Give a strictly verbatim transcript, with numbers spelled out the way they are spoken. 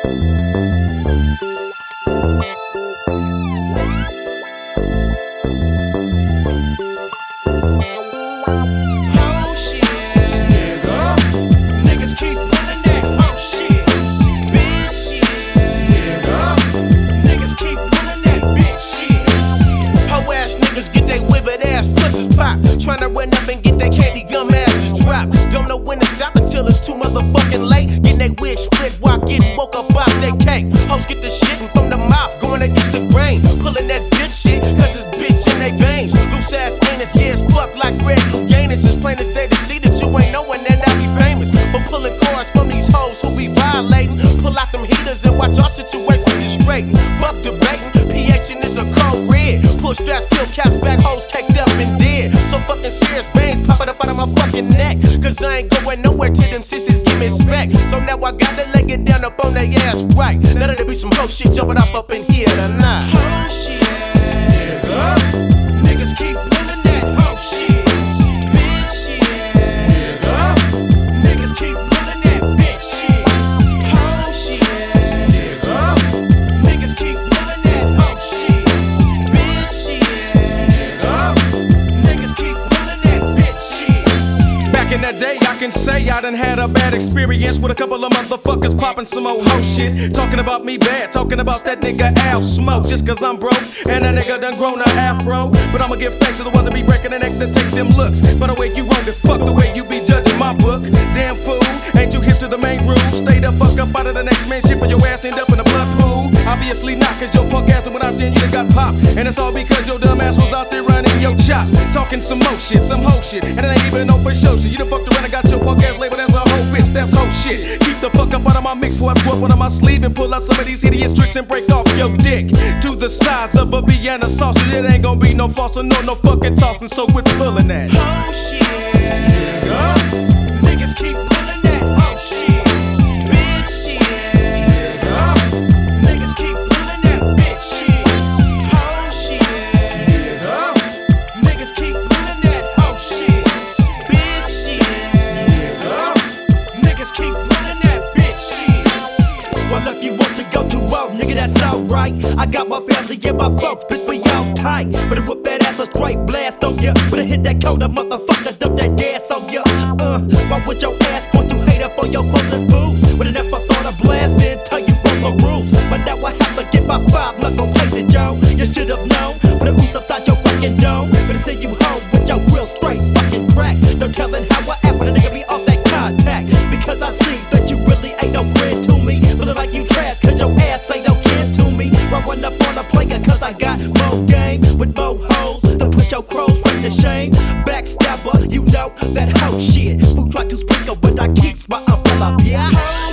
Tryna run up and get that candy gum asses dropped. Don't know when to stop until it's too motherfucking late. Getting they wig split while getting woke up off that cake. Hoes get the shitting from the mouth, going against the grain. Pulling that bitch shit, cause it's bitch in they veins. Loose ass anus, gay as fuck like Red Louganis. It's plain as day to see that you ain't knowing that I be famous. But pulling cards from these hoes who be violating. Pull out them heaters and watch our situation get straightened. Fuck debating, pH is a cold red. Pull straps, peel caps, back hoes caked up and dead. So fucking serious, veins popping up out of my fucking neck. Cause I ain't going nowhere till them sissies give me spec. So now I gotta lay it down up on their ass right. Now there be some hoe shit jumping up up in here tonight. Hoe shit, nigga. Niggas keep pulling that hoe shit. Bitch shit, nigga. Niggas keep pulling that bitch shit. Hoe shit, nigga. Niggas keep pulling that hoe shit. Bitch shit, nigga. Niggas keep pulling that bitch shit. Back in that day, I can say I done had a bad experience with a couple of motherfuckers popping some old hoe shit. Talking about me bad, talking about that nigga Al Smoke. Just cause I'm broke and that nigga done grown a afro. But I'ma give thanks to the ones that be breaking the neck to take them looks. By the way, you wrong as fuck the way you be judging my book. Damn fool, ain't you hip to the main rules? Stay the fuck up out of the next man shit for your ass end up in a blood pool. Obviously not, cause your punk ass went out there and you done got popped. And it's all because your dumb ass was out there running your chops. Talking some mo shit, some hoe shit, and it ain't even no for show shit. You done fucked around and got your punk ass labeled as a hoe bitch, that's hoe shit. Keep the fuck up out of my mix before I pull up one of my sleeve and pull out some of these hideous tricks and break off your dick to the size of a Vienna sausage. It ain't gonna be no false no no fucking tossing, so quit pulling that hoe shit, nigga. Niggas keep pulling that hoe shit. Bitch shit, nigga. Niggas keep pulling that bitch shit. Hoe shit, nigga. Niggas keep pulling that hoe shit. Bitch shit, nigga. Niggas keep pulling that bitch shit. Well, if you want to go too wild, nigga, that's alright. I got my family and my folks, bitch, we all tight. Better whip that ass a straight blast on ya. Better hit that coda, motherfucker, dump that gas on ya. Uh, why would your ass point to hate up on your fucking boots? But I never thought I'd blast in, tell you from the rules. But now I have to get my five, not gon' hate the Joe. You should've known, put a goose upside your fucking dome. Better send you home with your real straight fucking crack. No telling how I act when a nigga be off that contact. Because I see that you really ain't no friend to me. Feeling like you trash, cause your ass ain't no kin to me. Run up on a player cause I got more game with more hoes to put your crows straight to shame. Backstabber, you know that hoe shit. Who try to sprinkle but I keeps my umbrella, yeah.